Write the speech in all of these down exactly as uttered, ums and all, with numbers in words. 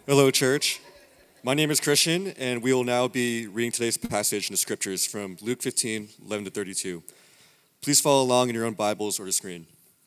Hello, church. My name is Christian, and we will now be reading today's passage in the scriptures from Luke fifteen, eleven to thirty-two. Please follow along in your own Bibles or the screen.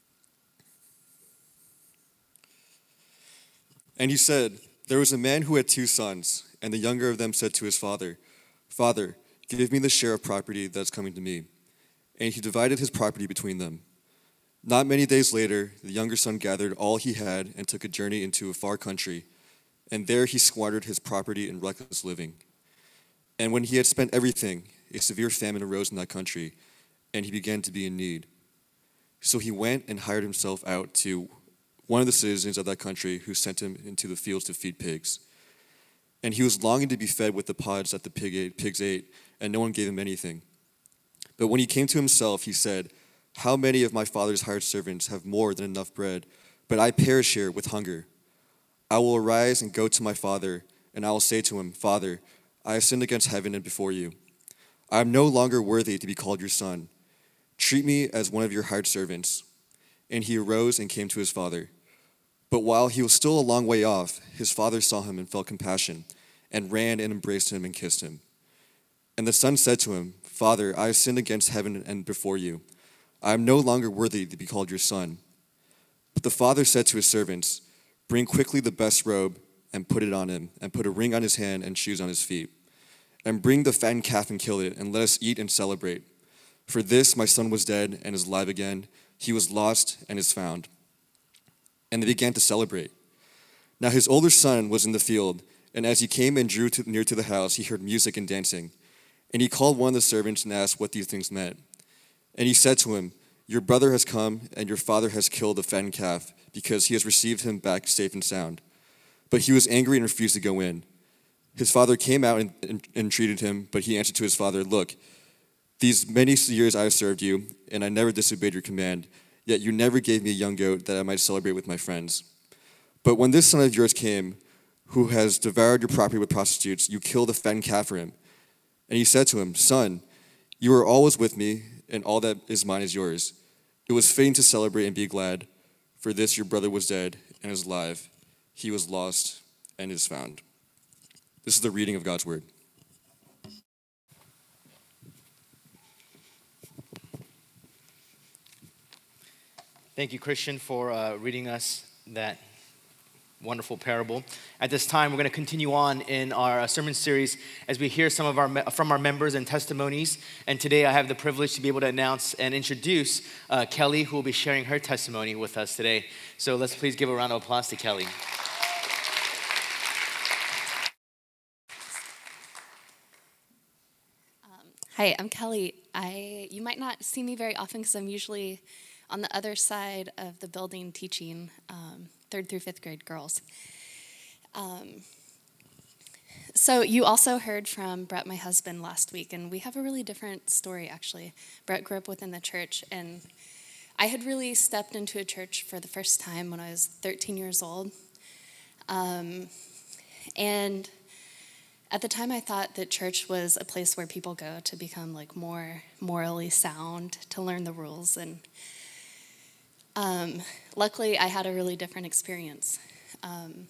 And he said, "There was a man who had two sons, and the younger of them said to his father, 'Father, give me the share of property that's coming to me.' And he divided his property between them. Not many days later, the younger son gathered all he had and took a journey into a far country, and there he squandered his property in reckless living. And when he had spent everything, a severe famine arose in that country, and he began to be in need. So he went and hired himself out to one of the citizens of that country, who sent him into the fields to feed pigs. And he was longing to be fed with the pods that the pig ate, pigs ate, and no one gave him anything. But when he came to himself, he said, 'How many of my father's hired servants have more than enough bread, but I perish here with hunger? I will arise and go to my father, and I will say to him, Father, I have sinned against heaven and before you. I am no longer worthy to be called your son. Treat me as one of your hired servants.' And he arose and came to his father. But while he was still a long way off, his father saw him and felt compassion, and ran and embraced him and kissed him. And the son said to him, 'Father, I have sinned against heaven and before you. I am no longer worthy to be called your son.' But the father said to his servants, 'Bring quickly the best robe and put it on him, and put a ring on his hand and shoes on his feet. And bring the fattened calf and kill it, and let us eat and celebrate. For this my son was dead and is alive again. He was lost and is found.' And they began to celebrate. Now his older son was in the field, and as he came and drew to, near to the house, he heard music and dancing. And he called one of the servants and asked what these things meant. And he said to him, 'Your brother has come, and your father has killed the fattened calf, because he has received him back safe and sound.' But he was angry and refused to go in. His father came out and, and entreated him, but he answered to his father, 'Look, these many years I have served you, and I never disobeyed your command, yet you never gave me a young goat that I might celebrate with my friends. But when this son of yours came, who has devoured your property with prostitutes, you killed a fattened calf for him.' And he said to him, 'Son, you are always with me, and all that is mine is yours. It was fitting to celebrate and be glad, for this your brother was dead and is alive. He was lost and is found.'" This is the reading of God's word. Thank you, Christian, for uh, reading us that wonderful parable. At this time, we're going to continue on in our uh, sermon series as we hear some of our me- from our members and testimonies. And today, I have the privilege to be able to announce and introduce uh, Kelly, who will be sharing her testimony with us today. So let's please give a round of applause to Kelly. Hi, I'm Kelly. I you might not see me very often because I'm usually on the other side of the building teaching um, third through fifth grade girls. Um, so you also heard from Brett, my husband, last week, and we have a really different story, actually. Brett grew up within the church, and I had really stepped into a church for the first time when I was thirteen years old. Um, and At the time, I thought that church was a place where people go to become like more morally sound, to learn the rules. And um, luckily, I had a really different experience. Um,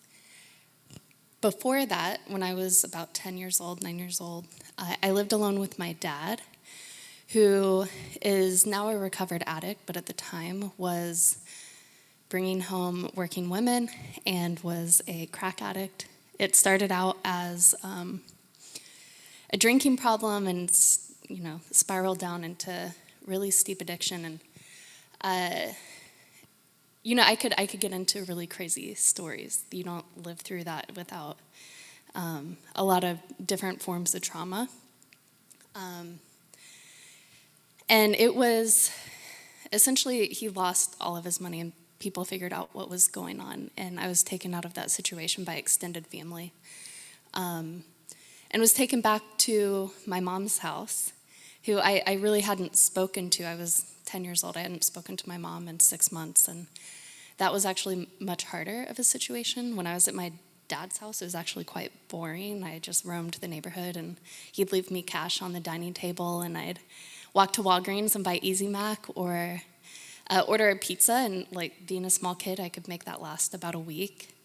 before that, when I was about ten years old, nine years old, I, I lived alone with my dad, who is now a recovered addict, but at the time was bringing home working women and was a crack addict. It started out as um, a drinking problem and, you know, spiraled down into really steep addiction. And, uh, you know, I could I could get into really crazy stories. You don't live through that without um, a lot of different forms of trauma. Um, and it was essentially he lost all of his money, and people figured out what was going on, and I was taken out of that situation by extended family, um, and was taken back to my mom's house, who I, I really hadn't spoken to. I was ten years old. I hadn't spoken to my mom in six months, and that was actually much harder of a situation. When I was at my dad's house, it was actually quite boring. I just roamed the neighborhood, and he'd leave me cash on the dining table, and I'd walk to Walgreens and buy Easy Mac or Uh, order a pizza, and like being a small kid, I could make that last about a week.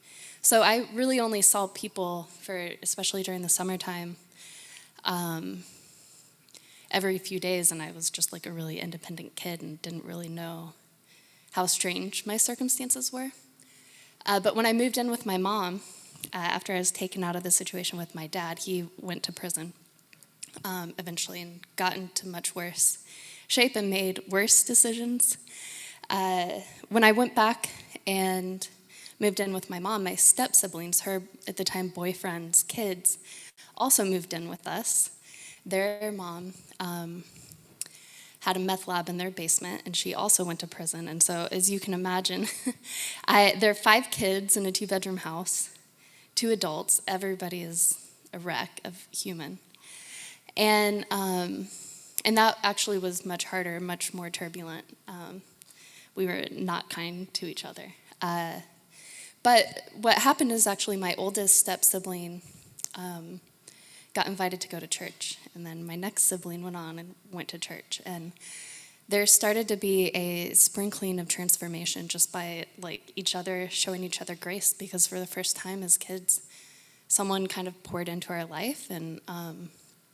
So I really only saw people for, especially during the summertime, um, every few days, and I was just like a really independent kid and didn't really know how strange my circumstances were. Uh, but when I moved in with my mom, uh, after I was taken out of the situation with my dad, he went to prison um, eventually and got into much worse shape and made worse decisions. Uh, when I went back and moved in with my mom, my step-siblings, her, at the time, boyfriend's kids, also moved in with us. Their mom um, had a meth lab in their basement, and she also went to prison. And so, as you can imagine, I, there are five kids in a two-bedroom house, two adults. Everybody is a wreck of human. And um, and that actually was much harder, much more turbulent. Um, we were not kind to each other. Uh, but what happened is actually my oldest step-sibling um, got invited to go to church. And then my next sibling went on and went to church. And there started to be a sprinkling of transformation just by like each other showing each other grace, because for the first time as kids, someone kind of poured into our life. And um,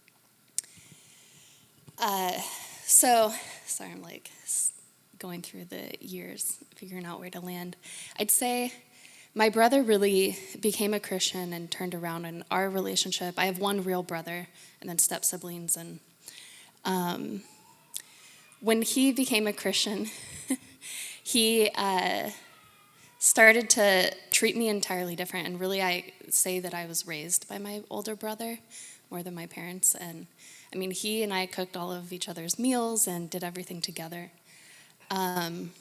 uh, so, sorry, I'm like going through the years, figuring out where to land. I'd say my brother really became a Christian and turned around in our relationship. I have one real brother and then step-siblings. And um, when he became a Christian, he uh, started to treat me entirely different. And really, I say that I was raised by my older brother more than my parents. And I mean, he and I cooked all of each other's meals and did everything together. Um,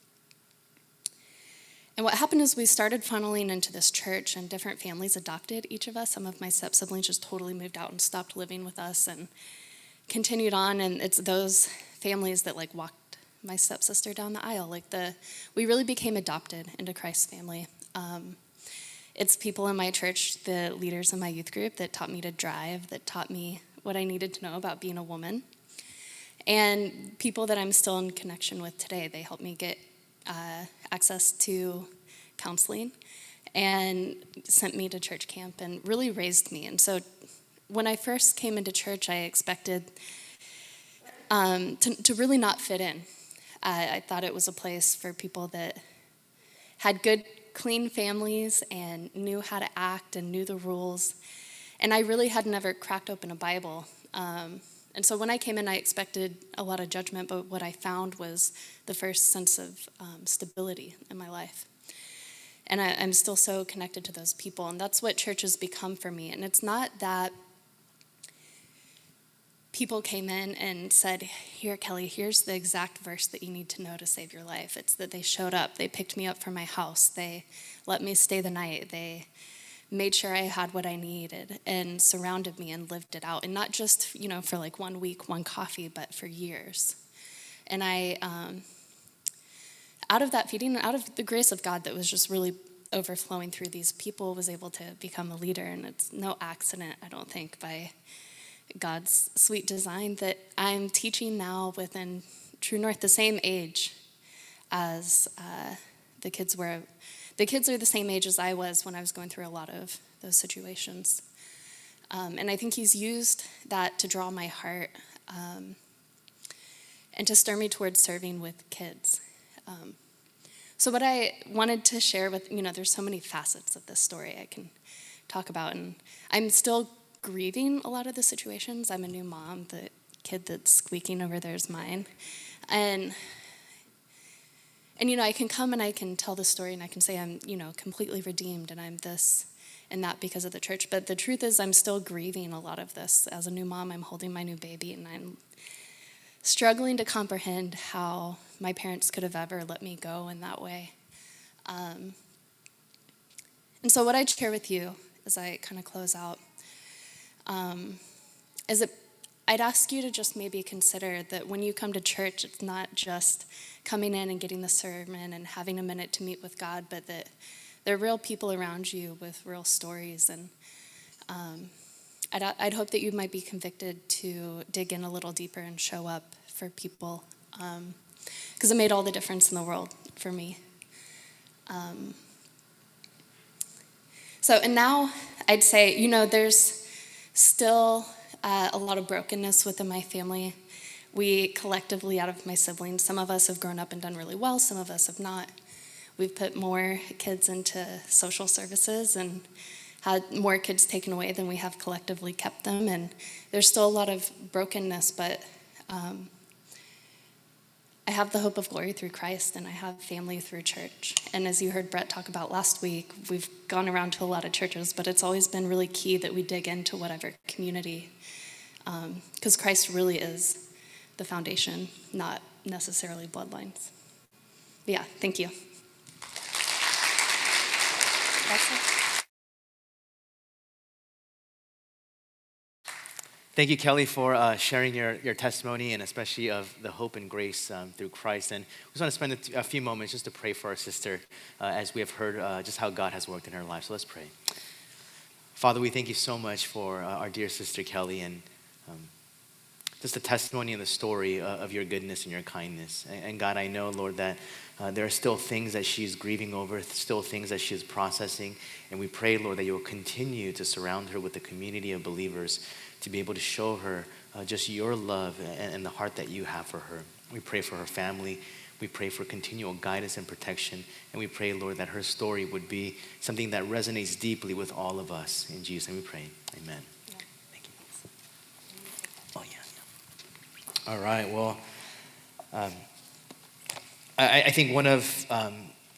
and what happened is we started funneling into this church, and different families adopted each of us. Some of my step-siblings just totally moved out and stopped living with us and continued on, and it's those families that like walked my stepsister down the aisle. Like the, we really became adopted into Christ's family. Um, it's people in my church, the leaders in my youth group, that taught me to drive, that taught me what I needed to know about being a woman. And people that I'm still in connection with today, they helped me get uh, access to counseling and sent me to church camp and really raised me. And so when I first came into church, I expected um, to, to really not fit in. I, I thought it was a place for people that had good, clean families and knew how to act and knew the rules. And I really had never cracked open a Bible. Um, and so when I came in, I expected a lot of judgment, but what I found was the first sense of um, stability in my life. And I, I'm still so connected to those people, and that's what church has become for me. And it's not that people came in and said, here, Kelly, here's the exact verse that you need to know to save your life. It's that they showed up. They picked me up from my house. They let me stay the night. They made sure I had what I needed and surrounded me and lived it out. And not just, you know, for like one week, one coffee, but for years. And I, um, out of that feeding, out of the grace of God that was just really overflowing through these people, was able to become a leader. And it's no accident, I don't think, by God's sweet design that I'm teaching now within True North, the same age as uh, the kids were. The kids are the same age as I was when I was going through a lot of those situations. Um, and I think he's used that to draw my heart um, and to stir me towards serving with kids. Um, so what I wanted to share with, you know, there's so many facets of this story I can talk about. And I'm still grieving a lot of the situations. I'm a new mom. The kid that's squeaking over there is mine. And And, you know, I can come and I can tell the story and I can say I'm, you know, completely redeemed and I'm this and that because of the church. But the truth is I'm still grieving a lot of this. As a new mom, I'm holding my new baby and I'm struggling to comprehend how my parents could have ever let me go in that way. Um, and so what I'd share with you as I kind of close out um, is that I'd ask you to just maybe consider that when you come to church, it's not just coming in and getting the sermon and having a minute to meet with God, but that there are real people around you with real stories. And um, I'd, I'd hope that you might be convicted to dig in a little deeper and show up for people, because um, it made all the difference in the world for me. Um, So, and now I'd say, you know, there's still uh, a lot of brokenness within my family. We collectively, out of my siblings, some of us have grown up and done really well, some of us have not. We've put more kids into social services and had more kids taken away than we have collectively kept them. And there's still a lot of brokenness, but um, I have the hope of glory through Christ, and I have family through church. And as you heard Brett talk about last week, we've gone around to a lot of churches, but it's always been really key that we dig into whatever community, because um, Christ really is the foundation, not necessarily bloodlines. But yeah, thank you. That's it. Thank you, Kelly, for uh, sharing your, your testimony, and especially of the hope and grace um, through Christ. And we just want to spend a, t- a few moments just to pray for our sister uh, as we have heard uh, just how God has worked in her life. So let's pray. Father, we thank you so much for uh, our dear sister Kelly, and um, just the testimony and the story uh, of your goodness and your kindness. And, and God, I know, Lord, that uh, there are still things that she's grieving over, still things that she's processing. And we pray, Lord, that you will continue to surround her with a community of believers to be able to show her uh, just your love and, and the heart that you have for her. We pray for her family. We pray for continual guidance and protection. And we pray, Lord, that her story would be something that resonates deeply with all of us. In Jesus' name we pray. Amen. Yeah. Thank you. Oh, yeah. yeah. All right. Well, um, I, I think one of um,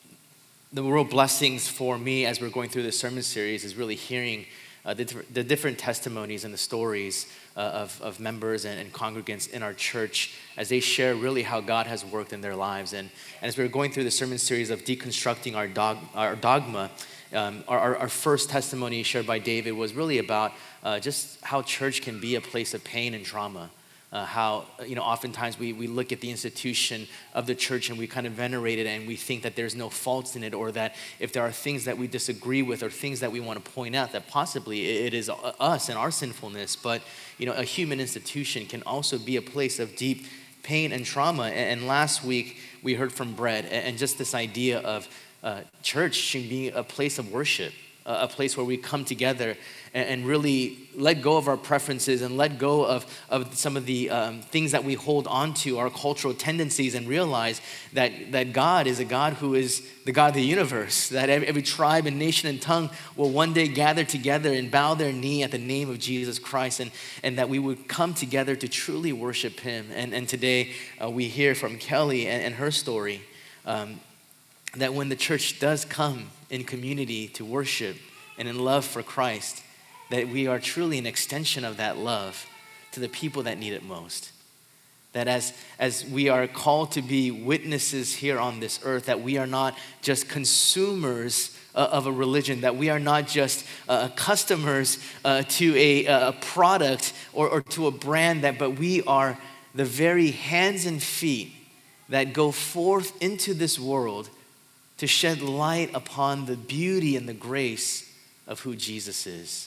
the real blessings for me as we're going through this sermon series is really hearing Uh, the, the different testimonies and the stories uh, of, of members and, and congregants in our church as they share really how God has worked in their lives. And, and as we were going through the sermon series of deconstructing our, dog, our dogma, um, our, our first testimony shared by David was really about uh, just how church can be a place of pain and trauma. Uh, how, you know, oftentimes we, we look at the institution of the church and we kind of venerate it, and we think that there's no faults in it, or that if there are things that we disagree with or things that we want to point out, that possibly it is us and our sinfulness. But, you know, a human institution can also be a place of deep pain and trauma. And, and last week we heard from Brett, and just this idea of uh, church should be a place of worship, a place where we come together and really let go of our preferences and let go of, of some of the um, things that we hold on to, our cultural tendencies, and realize that, that God is a God who is the God of the universe, that every, every tribe and nation and tongue will one day gather together and bow their knee at the name of Jesus Christ, and, and that we would come together to truly worship him. And, and today uh, we hear from Kelly and, and her story, um, that when the church does come in community to worship and in love for Christ, that we are truly an extension of that love to the people that need it most. That as, as we are called to be witnesses here on this earth, that we are not just consumers uh, of a religion, that we are not just uh, customers uh, to a, a product or, or to a brand, that but we are the very hands and feet that go forth into this world to shed light upon the beauty and the grace of who Jesus is.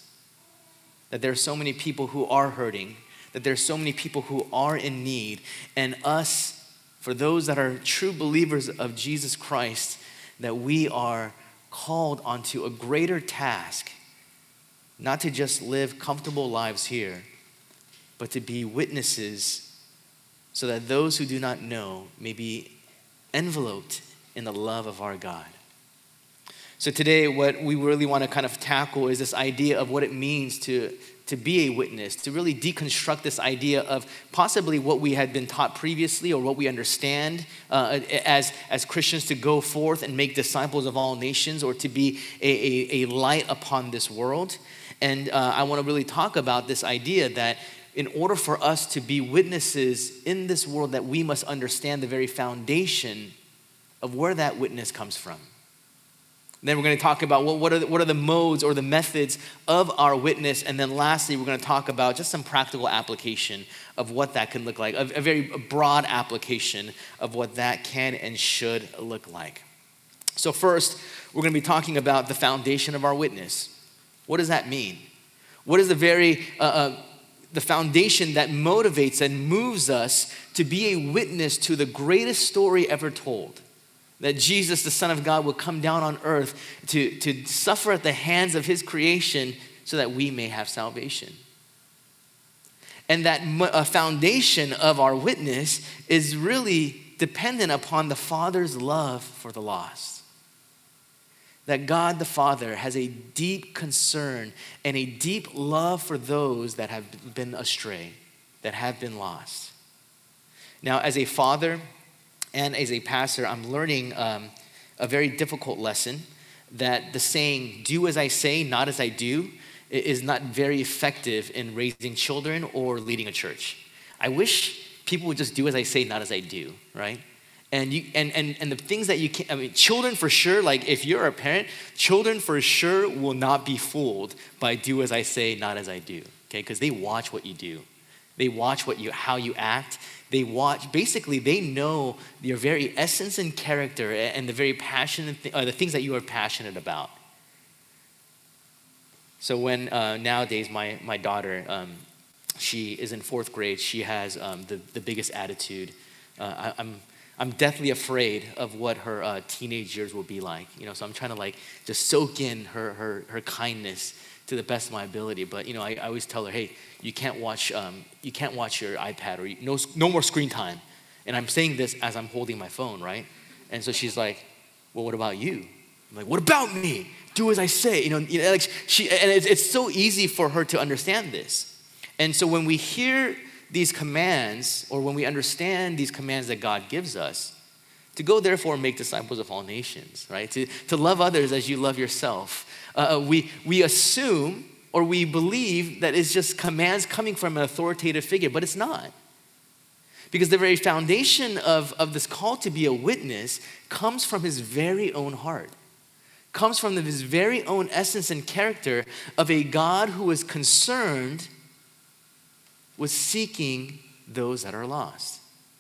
That there are so many people who are hurting, that there are so many people who are in need, and us, for those that are true believers of Jesus Christ, that we are called onto a greater task, not to just live comfortable lives here, but to be witnesses so that those who do not know may be enveloped in the love of our God. So today, what we really want to kind of tackle is this idea of what it means to, to be a witness, to really deconstruct this idea of possibly what we had been taught previously or what we understand uh, as, as Christians, to go forth and make disciples of all nations, or to be a, a, a light upon this world. And uh, I want to really talk about this idea that in order for us to be witnesses in this world, that we must understand the very foundation of where that witness comes from. Then we're going to talk about what, what, are the, what are the modes or the methods of our witness. And then lastly, we're going to talk about just some practical application of what that can look like, a, a very broad application of what that can and should look like. So first, we're going to be talking about the foundation of our witness. What does that mean? What is the very, uh, uh, the foundation that motivates and moves us to be a witness to the greatest story ever told? that Jesus, the Son of God, would come down on earth to, to suffer at the hands of his creation so that we may have salvation. And that a foundation of our witness is really dependent upon the Father's love for the lost. That God the Father has a deep concern and a deep love for those that have been astray, that have been lost. Now, as a father and as a pastor, I'm learning um, a very difficult lesson, that the saying, do as I say, not as I do, is not very effective in raising children or leading a church. I wish people would just do as I say, not as I do, right? And you and and and the things that you can, I mean, children for sure, like if you're a parent, children for sure will not be fooled by do as I say, not as I do, okay? Because they watch what you do. They watch what you, how you act. They watch, basically they know your very essence and character and the very passionate, th- or the things that you are passionate about. So when uh, nowadays my, my daughter, um, she is in fourth grade, she has um, the, the biggest attitude. Uh, I, I'm I'm deathly afraid of what her uh, teenage years will be like. You know, so I'm trying to like just soak in her her her kindness to the best of my ability. But you know, I, I always tell her, hey, you can't watch um, you can't watch your iPad, or you, no no more screen time. And I'm saying this as I'm holding my phone, right? And so she's like, well, what about you? I'm like, what about me? Do as I say. You know, you know, like she, and it's, it's so easy for her to understand this. And so when we hear these commands, or when we understand these commands that God gives us, to go therefore and make disciples of all nations, right? To, to love others as you love yourself. Uh, we, we assume or we believe that it's just commands coming from an authoritative figure, but it's not. Because the very foundation of, of this call to be a witness comes from his very own heart. Comes from his very own essence and character of a God who is concerned with seeking those that are lost.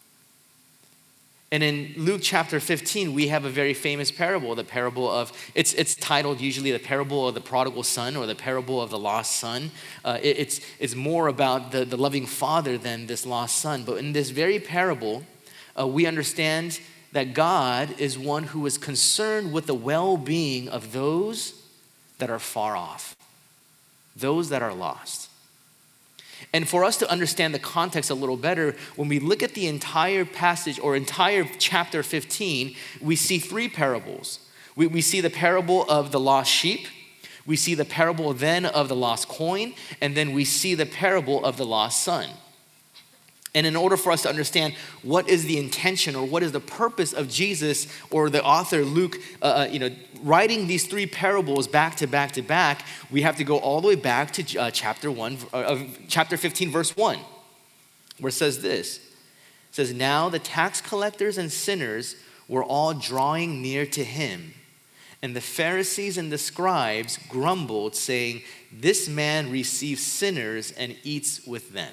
And in Luke chapter fifteen, we have a very famous parable, the parable of, it's it's titled usually the parable of the prodigal son or the parable of the lost son. Uh, it, it's, it's more about the, the loving father than this lost son. But in this very parable, uh, we understand that God is one who is concerned with the well-being of those that are far off, those that are lost. And for us to understand the context a little better, when we look at the entire passage or entire chapter fifteen, we see three parables. We, we see the parable of the lost sheep, we see the parable then of the lost coin, and then we see the parable of the lost son. And in order for us to understand what is the intention or what is the purpose of Jesus or the author Luke, uh, you know, writing these three parables back to back to back, we have to go all the way back to uh, chapter one, uh, chapter fifteen, verse one, where it says this. It says, "Now the tax collectors and sinners were all drawing near to him, and the Pharisees and the scribes grumbled, saying, 'This man receives sinners and eats with them.'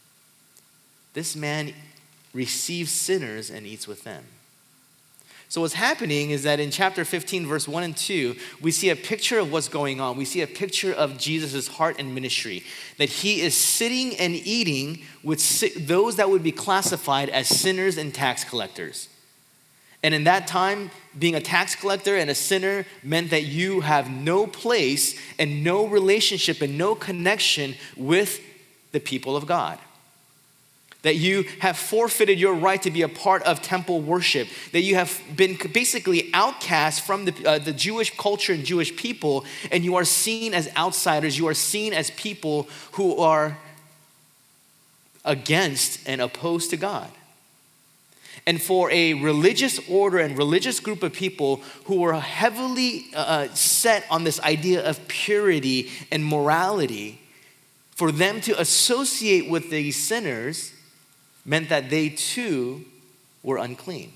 This man receives sinners and eats with them." So what's happening is that in chapter fifteen, verse one and two, we see a picture of what's going on. We see a picture of Jesus' heart and ministry, that he is sitting and eating with those that would be classified as sinners and tax collectors. And in that time, being a tax collector and a sinner meant that you have no place and no relationship and no connection with the people of God. That you have forfeited your right to be a part of temple worship. That you have been basically outcast from the, uh, the Jewish culture and Jewish people, and you are seen as outsiders. You are seen as people who are against and opposed to God. And for a religious order and religious group of people who were heavily uh, set on this idea of purity and morality, for them to associate with these sinners meant that they too were unclean.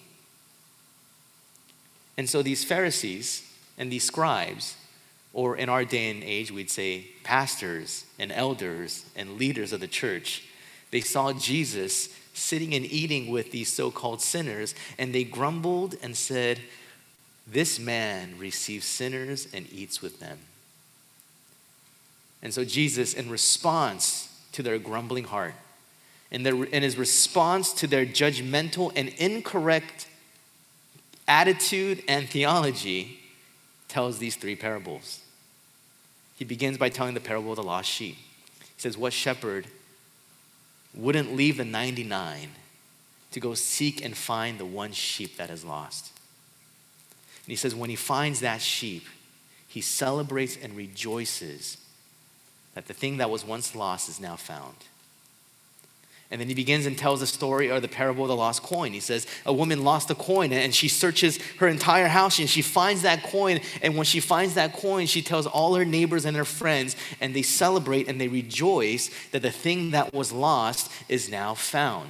And so these Pharisees and these scribes, or in our day and age, we'd say pastors and elders and leaders of the church, they saw Jesus sitting and eating with these so-called sinners, and they grumbled and said, "This man receives sinners and eats with them." And so Jesus, in response to their grumbling heart, in, their, in his response to their judgmental and incorrect attitude and theology tells these three parables. He begins by telling the parable of the lost sheep. He says, what shepherd wouldn't leave the ninety-nine to go seek and find the one sheep that is lost? And he says, when he finds that sheep, he celebrates and rejoices that the thing that was once lost is now found. And then he begins and tells the story or the parable of the lost coin. He says, a woman lost a coin and she searches her entire house and she finds that coin. And when she finds that coin, she tells all her neighbors and her friends, and they celebrate and they rejoice that the thing that was lost is now found.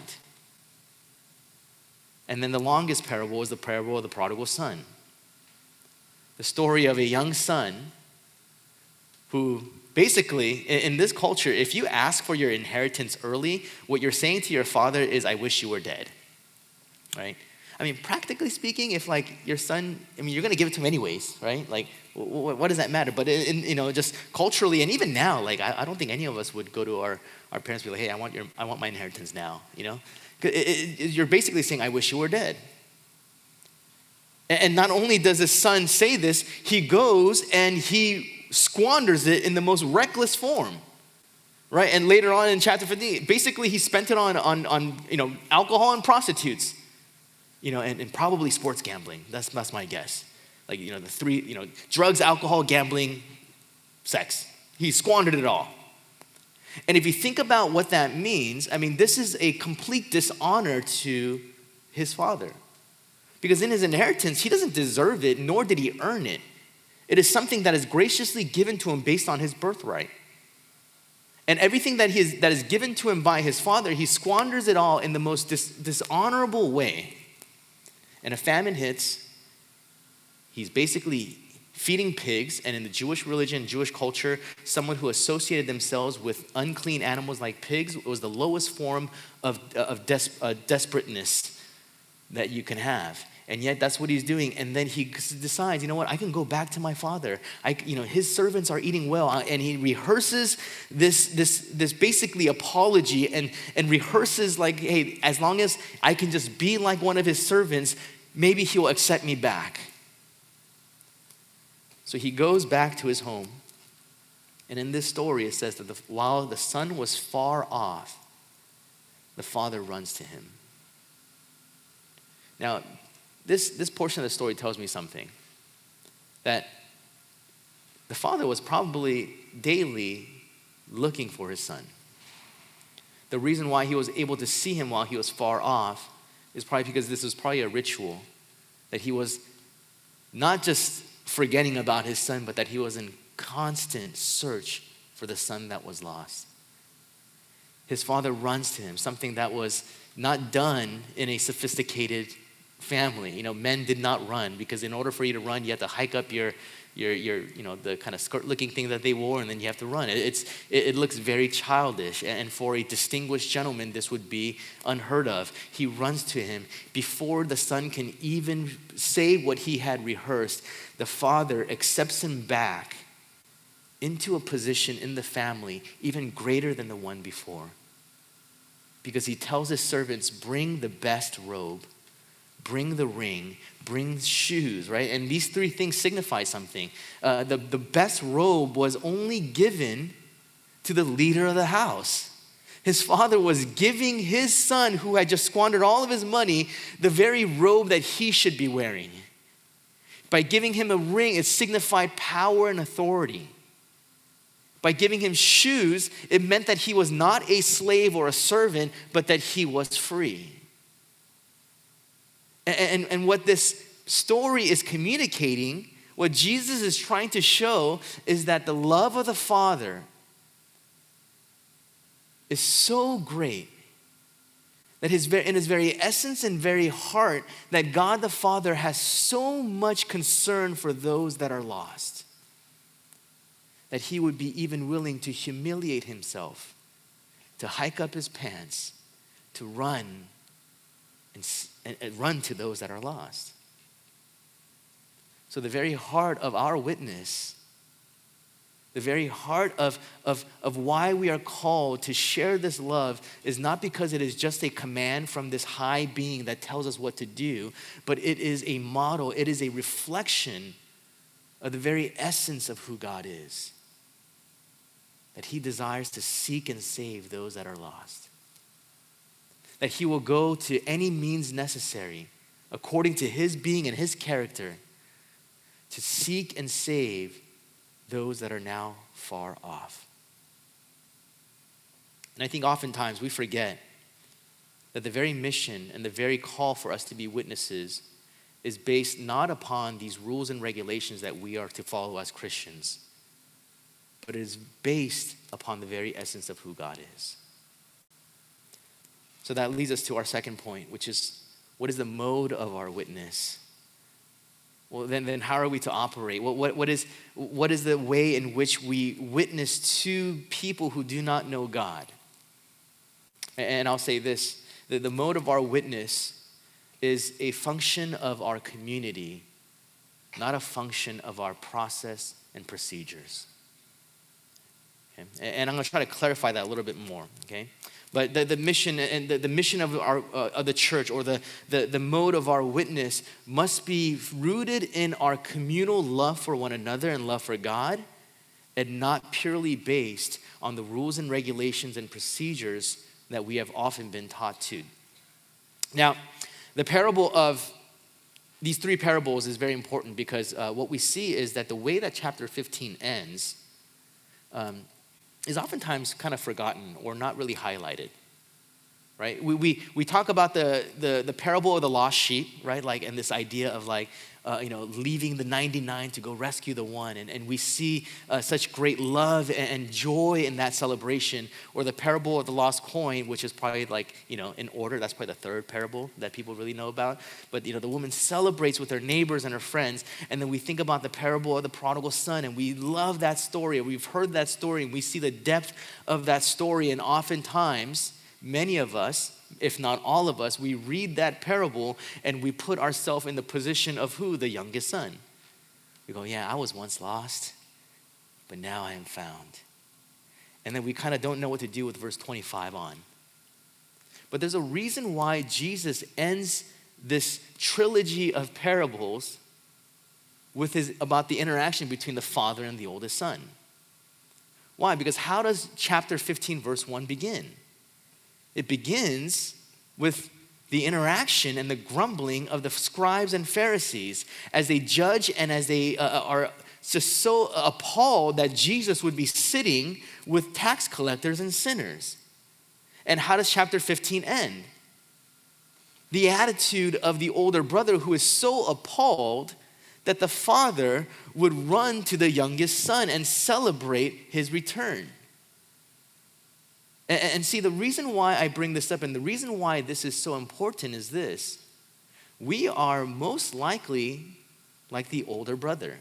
And then the longest parable is the parable of the prodigal son. The story of a young son who basically, in this culture, if you ask for your inheritance early, what you're saying to your father is, I wish you were dead, right? I mean, practically speaking, if like your son, I mean, you're going to give it to him anyways, right? Like, what, what does that matter? But in, you know, just culturally, and even now, like, I, I don't think any of us would go to our, our parents and be like, hey, I want your, I want my inheritance now, you know? It, it, it, you're basically saying, I wish you were dead. And, and not only does his son say this, he goes and he squanders it in the most reckless form, right? And later on in chapter fifteen, basically he spent it on, on, on you know, alcohol and prostitutes, you know, and, and probably sports gambling. That's, that's my guess. Like, you know, the three, you know, drugs, alcohol, gambling, sex. He squandered it all. And if you think about what that means, I mean, this is a complete dishonor to his father. Because in his inheritance, he doesn't deserve it, nor did he earn it. It is something that is graciously given to him based on his birthright. And everything that, he is, that is given to him by his father, he squanders it all in the most dis- dishonorable way. And a famine hits, he's basically feeding pigs, and in the Jewish religion, Jewish culture, someone who associated themselves with unclean animals like pigs was the lowest form of, of des- uh, desperateness that you can have. And yet that's what he's doing. And then he decides, you know what, I can go back to my father. I, you know, his servants are eating well. And he rehearses this, this, this basically apology and, and rehearses like, hey, as long as I can just be like one of his servants, maybe he'll accept me back. So he goes back to his home. And in this story, it says that the, while the son was far off, the father runs to him. Now, This, this portion of the story tells me something. That the father was probably daily looking for his son. The reason why he was able to see him while he was far off is probably because this was probably a ritual. That he was not just forgetting about his son, but that he was in constant search for the son that was lost. His father runs to him, something that was not done in a sophisticated family. You know, men did not run, because in order for you to run, you have to hike up your, your, your you know, the kind of skirt-looking thing that they wore, and then you have to run. It, it's, it, it looks very childish, and for a distinguished gentleman, this would be unheard of. He runs to him. Before the son can even say what he had rehearsed, the father accepts him back into a position in the family even greater than the one before. Because he tells his servants, bring the best robe, bring the ring, bring shoes, right? And these three things signify something. Uh, the, the best robe was only given to the leader of the house. His father was giving his son, who had just squandered all of his money, the very robe that he should be wearing. By giving him a ring, it signified power and authority. By giving him shoes, it meant that he was not a slave or a servant, but that he was free. And, and what this story is communicating, what Jesus is trying to show, is that the love of the Father is so great that his, in his very essence and very heart, that God the Father has so much concern for those that are lost, that he would be even willing to humiliate himself, to hike up his pants, to run and, and, and run to those that are lost. So the very heart of our witness The very heart of, of, of why we are called to share this love is not because it is just a command from this high being that tells us what to do, but it is a model, it is a reflection of the very essence of who God is. That he desires to seek and save those that are lost. That he will go to any means necessary, according to his being and his character, to seek and save those that are now far off. And I think oftentimes we forget that the very mission and the very call for us to be witnesses is based not upon these rules and regulations that we are to follow as Christians, but it is based upon the very essence of who God is. So that leads us to our second point, which is, what is the mode of our witness? Well, then, then how are we to operate? What, what, what, is, what is the way in which we witness to people who do not know God? And I'll say this, the, the mode of our witness is a function of our community, not a function of our process and procedures. Okay? And I'm going to try to clarify that a little bit more, okay? But the, the mission and the, the mission of our uh, of the church, or the, the, the mode of our witness, must be rooted in our communal love for one another and love for God, and not purely based on the rules and regulations and procedures that we have often been taught to. Now, the parable of these three parables is very important because uh, what we see is that the way that chapter fifteen ends um, is oftentimes kind of forgotten or not really highlighted, right? We, we, we talk about the, the, the parable of the lost sheep, right? Like, and this idea of like, uh, you know, leaving the ninety-nine to go rescue the one. And, and we see uh, such great love and, and joy in that celebration. Or the parable of the lost coin, which is probably like, you know, in order, that's probably the third parable that people really know about. But, you know, the woman celebrates with her neighbors and her friends. And then we think about the parable of the prodigal son, and we love that story. We've heard that story, and we see the depth of that story. And oftentimes, many of us, if not all of us, we read that parable and we put ourselves in the position of who? The youngest son. We go, yeah, I was once lost, but now I am found. And then we kind of don't know what to do with verse twenty-five on. But there's a reason why Jesus ends this trilogy of parables with his, about the interaction between the father and the oldest son. Why? Because how does chapter fifteen verse one begin? It begins with the interaction and the grumbling of the scribes and Pharisees as they judge and as they uh, are just so appalled that Jesus would be sitting with tax collectors and sinners. And how does chapter fifteen end? The attitude of the older brother who is so appalled that the father would run to the youngest son and celebrate his return. And see, the reason why I bring this up and the reason why this is so important is this. We are most likely like the older brother.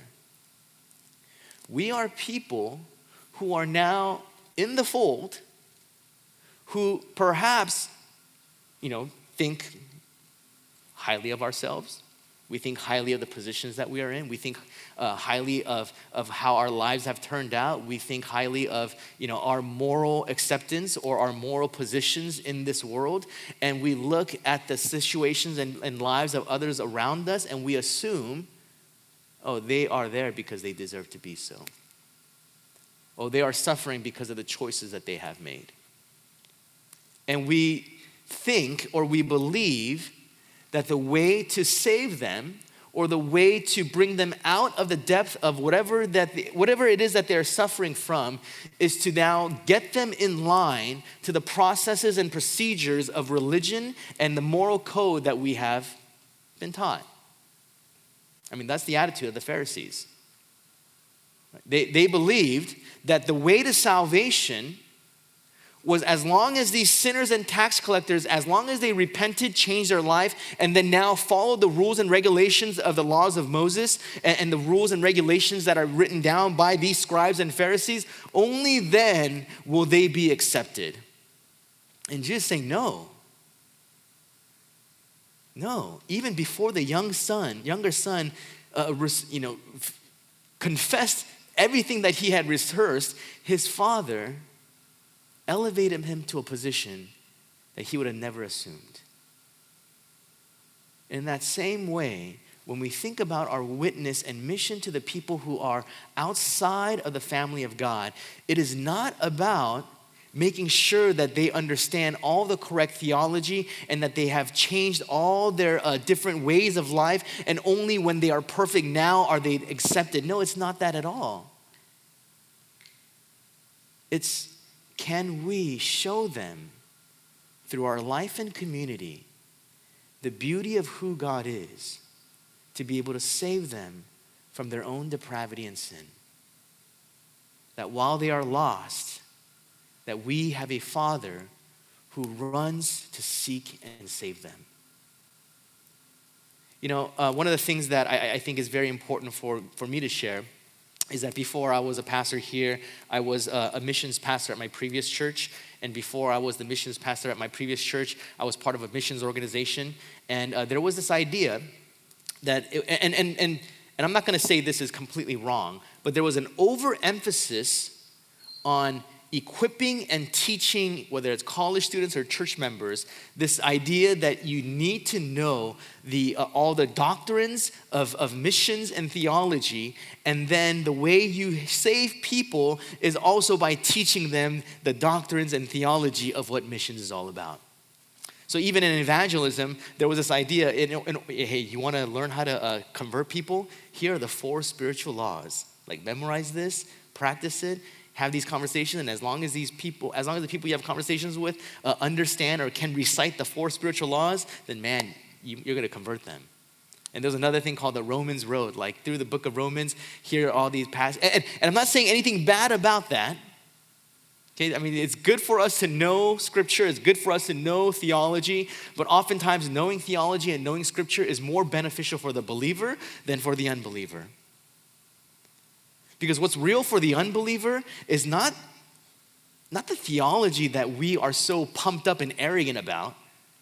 We are people who are now in the fold, who perhaps, you know, think highly of ourselves. We think highly of the positions that we are in. We think uh, highly of, of how our lives have turned out. We think highly of, you know, our moral acceptance or our moral positions in this world. And we look at the situations and, and lives of others around us and we assume, oh, they are there because they deserve to be so. Oh, they are suffering because of the choices that they have made. And we think or we believe that the way to save them or the way to bring them out of the depth of whatever that the, whatever it is that they're suffering from is to now get them in line to the processes and procedures of religion and the moral code that we have been taught. I mean, that's the attitude of the Pharisees. They, they believed that the way to salvation was as long as these sinners and tax collectors, as long as they repented, changed their life, and then now followed the rules and regulations of the laws of Moses and, and the rules and regulations that are written down by these scribes and Pharisees, only then will they be accepted. And Jesus saying, no. No. Even before the young son, younger son, uh, you know, f- confessed everything that he had rehearsed, his father elevated him to a position that he would have never assumed. In that same way, when we think about our witness and mission to the people who are outside of the family of God, it is not about making sure that they understand all the correct theology and that they have changed all their uh, different ways of life, and only when they are perfect now are they accepted. No, it's not that at all. It's, can we show them through our life and community the beauty of who God is, to be able to save them from their own depravity and sin? That while they are lost, that we have a Father who runs to seek and save them. You know, uh, one of the things that I, I think is very important for, for me to share is that before I was a pastor here, I was a, a missions pastor at my previous church. And before I was the missions pastor at my previous church, I was part of a missions organization. And uh, there was this idea that, it, and, and, and, and I'm not gonna say this is completely wrong, but there was an overemphasis on equipping and teaching, whether it's college students or church members, this idea that you need to know the uh, all the doctrines of, of missions and theology, and then the way you save people is also by teaching them the doctrines and theology of what missions is all about. So even in evangelism, there was this idea, in, in, hey, you want to learn how to uh, convert people? Here are the four spiritual laws. Like, memorize this, practice it, have these conversations, and as long as these people, as long as the people you have conversations with uh, understand or can recite the four spiritual laws, then man, you, you're going to convert them. And there's another thing called the Romans Road. Like, through the book of Romans, here are all these passages. And, and I'm not saying anything bad about that. Okay, I mean, it's good for us to know Scripture. It's good for us to know theology. But oftentimes, knowing theology and knowing Scripture is more beneficial for the believer than for the unbeliever. Because what's real for the unbeliever is not, not the theology that we are so pumped up and arrogant about.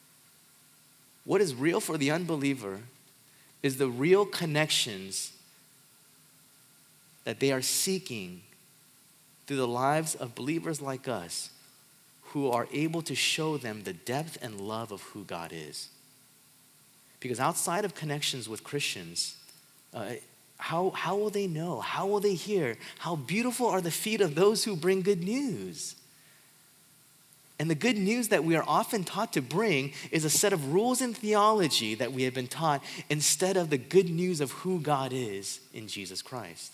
What is real for the unbeliever is the real connections that they are seeking through the lives of believers like us, who are able to show them the depth and love of who God is. Because outside of connections with Christians, uh, How, how will they know? How will they hear? How beautiful are the feet of those who bring good news? And the good news that we are often taught to bring is a set of rules and theology that we have been taught, instead of the good news of who God is in Jesus Christ.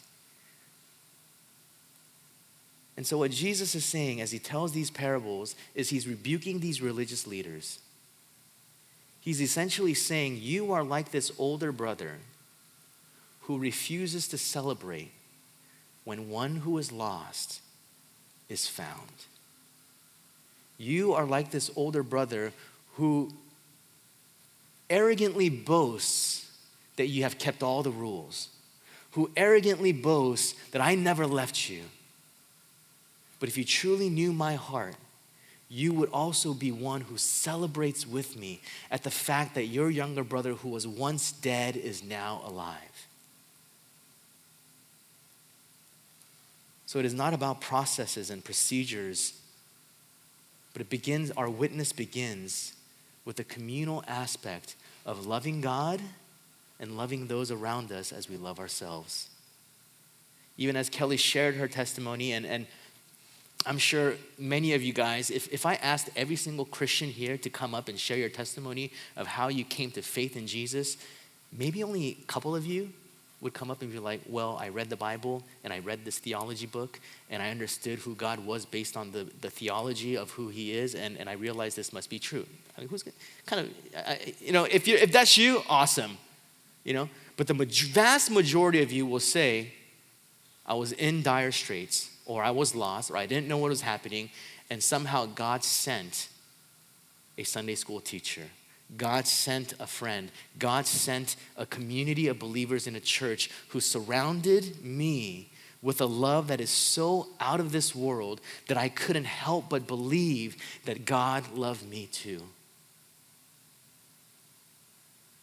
And so what Jesus is saying as he tells these parables is he's rebuking these religious leaders. He's essentially saying, you are like this older brother who refuses to celebrate when one who is lost is found. You are like this older brother who arrogantly boasts that you have kept all the rules, who arrogantly boasts that I never left you. But if you truly knew my heart, you would also be one who celebrates with me at the fact that your younger brother who was once dead is now alive. So it is not about processes and procedures, but it begins, our witness begins with the communal aspect of loving God and loving those around us as we love ourselves. Even as Kelly shared her testimony, and, and I'm sure many of you guys, if, if I asked every single Christian here to come up and share your testimony of how you came to faith in Jesus, maybe only a couple of you would come up and be like, well, I read the Bible and I read this theology book and I understood who God was based on the, the theology of who he is, and, and I realized this must be true. I mean, who's kind of, I, you know, if you if that's you, awesome, you know. But the vast majority of you will say, I was in dire straits, or I was lost, or I didn't know what was happening, and somehow God sent a Sunday school teacher. God sent a friend. God sent a community of believers in a church who surrounded me with a love that is so out of this world that I couldn't help but believe that God loved me too.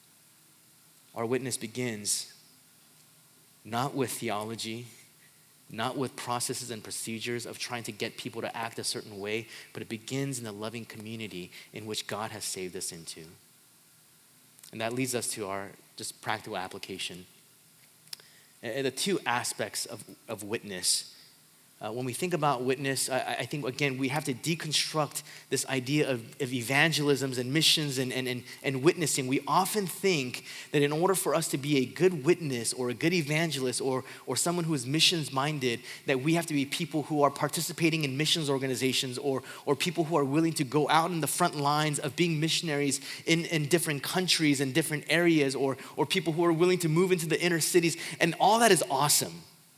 Our witness begins not with theology, not with processes and procedures of trying to get people to act a certain way, but it begins in the loving community in which God has saved us into. And that leads us to our just practical application. And the two aspects of, of witness. Uh, when we think about witness, I, I think, again, we have to deconstruct this idea of, of evangelisms and missions and, and, and, and witnessing. We often think that in order for us to be a good witness or a good evangelist or, or someone who is missions-minded, that we have to be people who are participating in missions organizations or, or people who are willing to go out in the front lines of being missionaries in, in different countries and different areas, or, or people who are willing to move into the inner cities. And all that is awesome.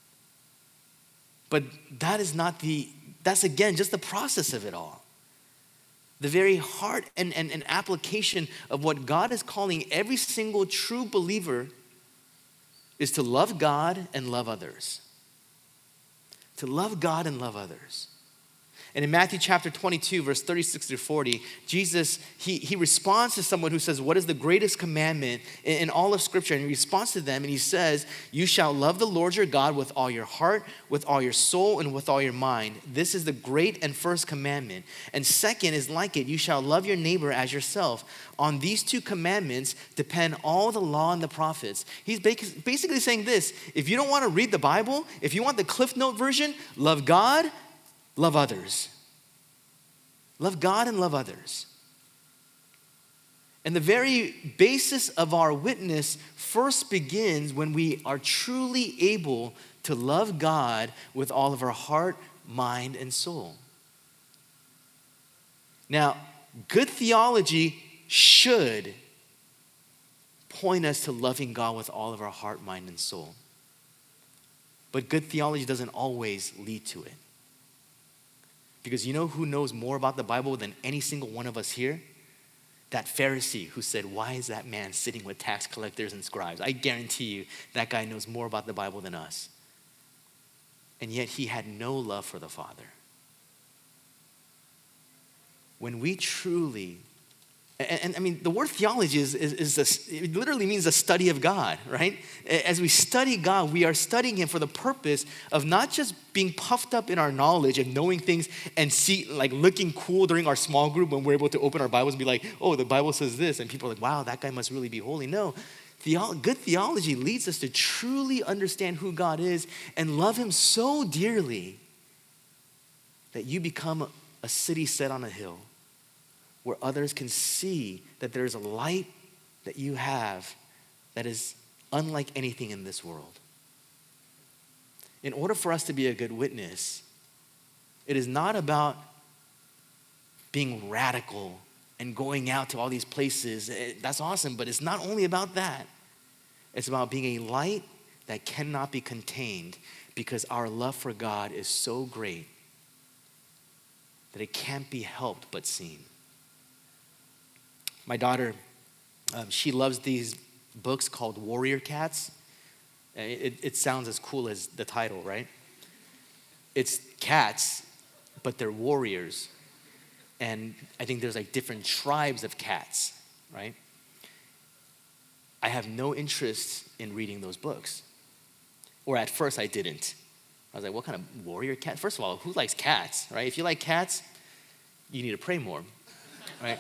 But that is not the, that's again, just the process of it all. The very heart and, and, and application of what God is calling every single true believer is to love God and love others. To love God and love others. And in Matthew chapter twenty-two, verse thirty-six through forty, Jesus, he, he responds to someone who says, what is the greatest commandment in, in all of Scripture? And he responds to them and he says, you shall love the Lord your God with all your heart, with all your soul, and with all your mind. This is the great and first commandment. And second is like it, you shall love your neighbor as yourself. On these two commandments depend all the law and the prophets. He's basically saying this: if you don't want to read the Bible, if you want the Cliff Note version, love God, love others. Love God and love others. And the very basis of our witness first begins when we are truly able to love God with all of our heart, mind, and soul. Now, good theology should point us to loving God with all of our heart, mind, and soul. But good theology doesn't always lead to it. Because you know who knows more about the Bible than any single one of us here? That Pharisee who said, why is that man sitting with tax collectors and scribes? I guarantee you that guy knows more about the Bible than us. And yet he had no love for the Father. When we truly, and, and I mean, the word theology is, is, is a, it literally means a study of God, right? As we study God, we are studying Him for the purpose of not just being puffed up in our knowledge and knowing things and see, like looking cool during our small group when we're able to open our Bibles and be like, oh, the Bible says this. And people are like, wow, that guy must really be holy. No, Theolo- good theology leads us to truly understand who God is and love Him so dearly that you become a city set on a hill where others can see that there's a light that you have that is unlike anything in this world. In order for us to be a good witness, it is not about being radical and going out to all these places. That's awesome, but it's not only about that. It's about being a light that cannot be contained because our love for God is so great that it can't be helped but seen. My daughter, um, she loves these books called Warrior Cats. It, it sounds as cool as the title, right? It's cats, but they're warriors. And I think there's like different tribes of cats, right? I have no interest in reading those books. Or at first I didn't. I was like, what kind of warrior cat? First of all, who likes cats, right? If you like cats, you need to pray more, right?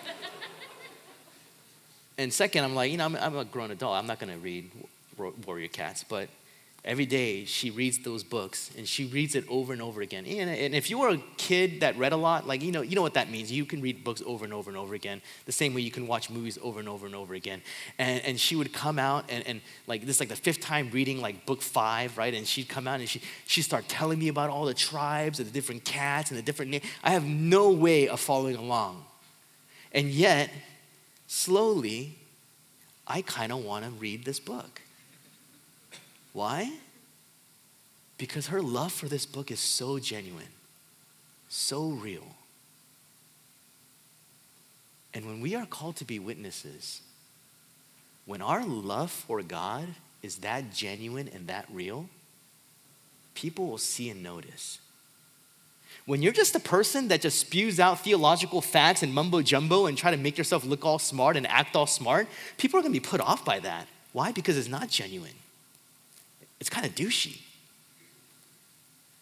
And second, I'm like, you know, I'm, I'm a grown adult. I'm not going to read Warrior Cats. But every day she reads those books and she reads it over and over again. And, and if you were a kid that read a lot, like, you know, you know what that means. You can read books over and over and over again. The same way you can watch movies over and over and over again. And, and she would come out and, and like, this is like the fifth time reading like book five, right? And she'd come out and she, she'd start telling me about all the tribes and the different cats and the different names. I have no way of following along. And yet, slowly, I kind of want to read this book. Why? Because her love for this book is so genuine, so real. And when we are called to be witnesses, when our love for God is that genuine and that real, people will see and notice. When you're just a person that just spews out theological facts and mumbo jumbo and try to make yourself look all smart and act all smart, people are going to be put off by that. Why? Because it's not genuine. It's kind of douchey.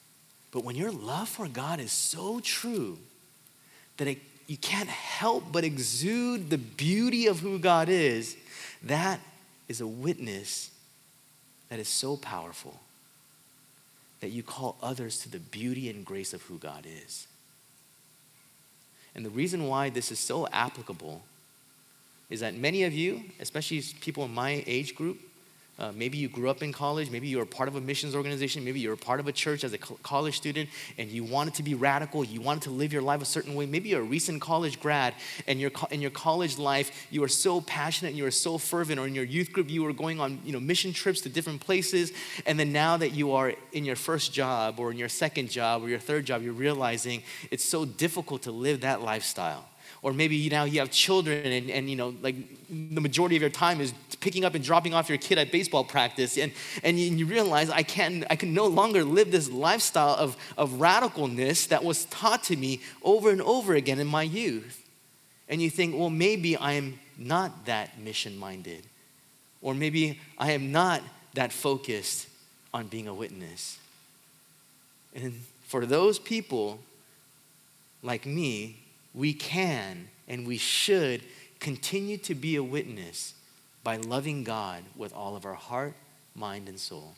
But when your love for God is so true that it, you can't help but exude the beauty of who God is, that is a witness that is so powerful that you call others to the beauty and grace of who God is. And the reason why this is so applicable is that many of you, especially people in my age group, uh, maybe you grew up in college, maybe you were part of a missions organization, maybe you were part of a church as a co- college student, and you wanted to be radical, you wanted to live your life a certain way. Maybe you're a recent college grad, and your co- in your college life, you were so passionate and you were so fervent, or in your youth group, you were going on you know mission trips to different places, and then now that you are in your first job, or in your second job, or your third job, you're realizing it's so difficult to live that lifestyle. Or maybe you now you have children and, and you know, like the majority of your time is picking up and dropping off your kid at baseball practice. And, and you, you realize I can't, I can no longer live this lifestyle of, of radicalness that was taught to me over and over again in my youth. And you think, well, maybe I am not that mission-minded. Or maybe I am not that focused on being a witness. And for those people like me, we can and we should continue to be a witness by loving God with all of our heart, mind, and soul.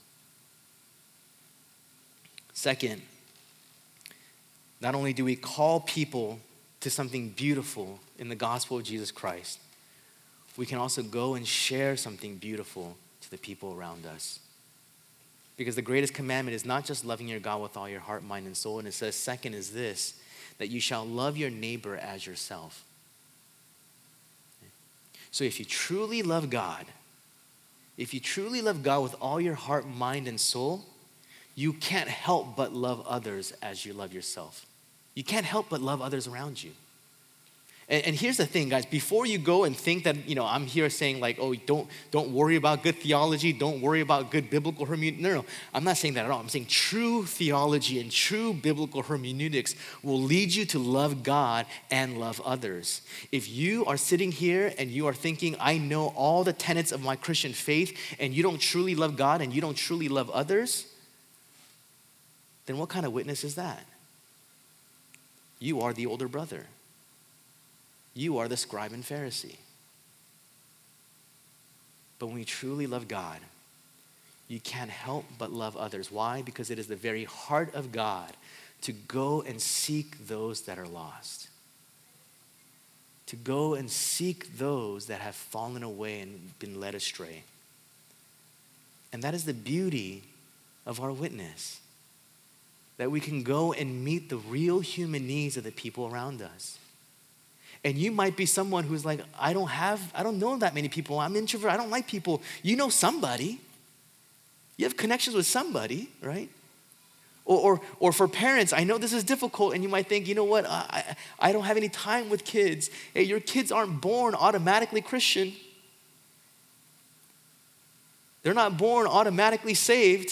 Second, not only do we call people to something beautiful in the gospel of Jesus Christ, we can also go and share something beautiful to the people around us. Because the greatest commandment is not just loving your God with all your heart, mind, and soul. And it says, second is this, that you shall love your neighbor as yourself. So if you truly love God, if you truly love God with all your heart, mind, and soul, you can't help but love others as you love yourself. You can't help but love others around you. And, and here's the thing, guys, before you go and think that, you know, I'm here saying like, oh, don't, don't worry about good theology, don't worry about good biblical hermeneutics. No, no, I'm not saying that at all. I'm saying true theology and true biblical hermeneutics will lead you to love God and love others. If you are sitting here and you are thinking, I know all the tenets of my Christian faith, and you don't truly love God and you don't truly love others, then what kind of witness is that? You are the older brother. You are the scribe and Pharisee. But when you truly love God, you can't help but love others. Why? Because it is the very heart of God to go and seek those that are lost. To go and seek those that have fallen away and been led astray. And that is the beauty of our witness. That we can go and meet the real human needs of the people around us. And you might be someone who's like, I don't have, I don't know that many people. I'm introvert. I don't like people. You know somebody. You have connections with somebody, right? Or, or, or for parents, I know this is difficult, and you might think, you know what, I, I don't have any time with kids. Hey, your kids aren't born automatically Christian. They're not born automatically saved.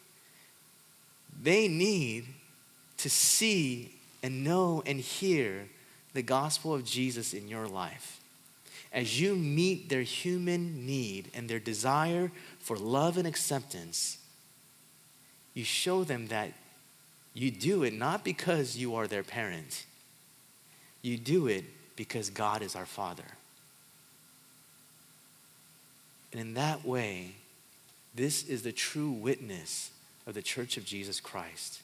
They need to see and know and hear the gospel of Jesus in your life. As you meet their human need and their desire for love and acceptance, you show them that you do it not because you are their parent. You do it because God is our Father. And in that way, this is the true witness of the Church of Jesus Christ.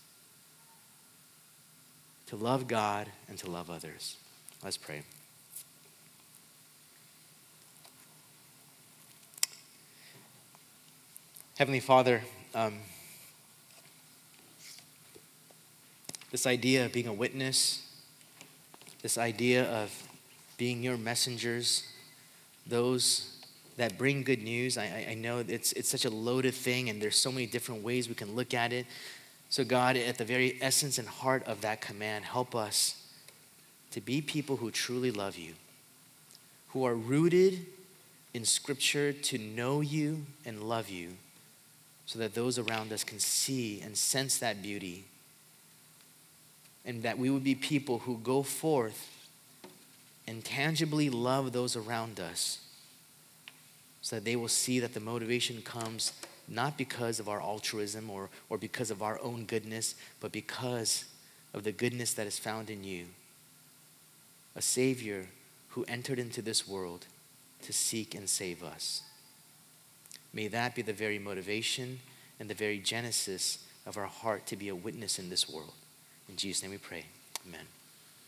To love God and to love others. Let's pray. Heavenly Father, um, this idea of being a witness, this idea of being your messengers, those that bring good news, I, I know it's, it's such a loaded thing, and there's so many different ways we can look at it. So God, at the very essence and heart of that command, help us to be people who truly love you, who are rooted in Scripture to know you and love you, so that those around us can see and sense that beauty, and that we would be people who go forth and tangibly love those around us, so that they will see that the motivation comes not because of our altruism or, or because of our own goodness, but because of the goodness that is found in you. A Savior who entered into this world to seek and save us. May that be the very motivation and the very genesis of our heart to be a witness in this world. In Jesus' name we pray. Amen.